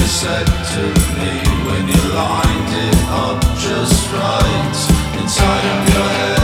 said to me when you lined it up just right inside of your head.